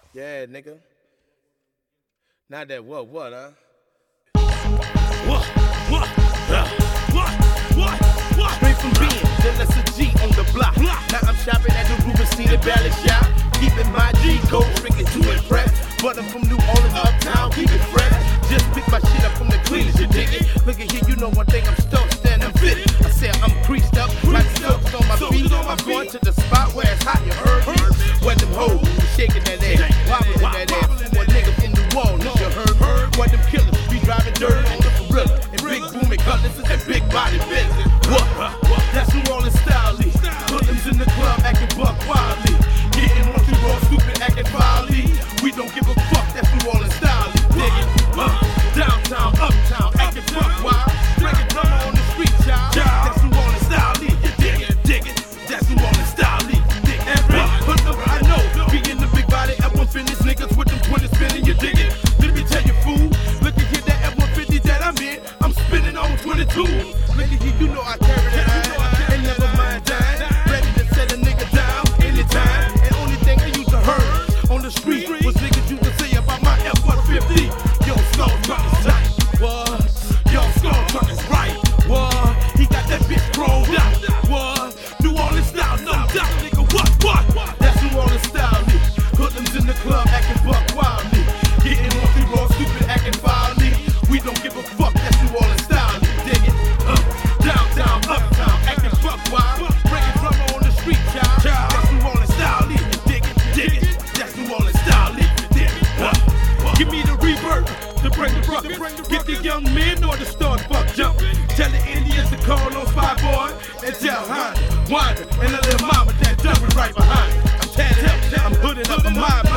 Yeah, nigga. Not that what, huh? What? Straight from being the lesser G on the block. Now I'm shopping at the Rubenstein and Ballot Shop. Keeping my G code drinking to impress. But I'm from New Orleans, uptown, keep it fresh. Just pick my shit up from the cleaners, you dig it? Look at here, you know one thing, I'm stoked and I'm fitted. I said I'm creased up, like soaks on my feet. I'm going to the spot where it's hot, you heard me? Where them hoes shaking that ass, wobbling that ass. What niggas in the wall, you heard me? What them killers be driving dirt on the gorilla. And big booming cutlasses and big body business. What? That's New Orleans style. Hoodlums in the club acting buck wildly. Getting on you raw, stupid, acting wildly. We don't give a fuck, that's New Orleans style. Dig it? Downtown, uptown, acting buck wild. Drinking drummer on the street, child. That's New Orleans style. You dig it? Dig it? That's New Orleans style. Dig it? Hoodlum, I know. Be in the big body F-150 niggas with them 20 spinning. You dig it? Let me tell you, fool. Look at here, that F-150 that I'm in. I'm spinning on 22. Look at here, you know I carry that. And never mind dying. Ready to set a nigga down anytime. And only thing I used to heard on the street was niggas used to say about my F-150. Yo, Skull Truck is tight. What? Yo, Skull Truck is right. What? He got that bitch chromed out. What? New Orleans style, no doubt, nigga. What? That's New Orleans style. Hoodlums in the club acting buck wildly. Getting on the raw, stupid, acting wildly. We don't give a fuck, that's New Orleans style. Dig it? Downtown, uptown, acting buck wild. Breaking drummer on the street, child. That's New Orleans style. Dig it? That's New Orleans style. Dig it? Give me the reverb to bring the ruckus. Get the young men or the start fuck jumping. Tell the Indians to call on Spy Boy and tell Honda, Wanda, and the little mama that dump right behind. I'm tatted up, I'm hooded up, I'm mob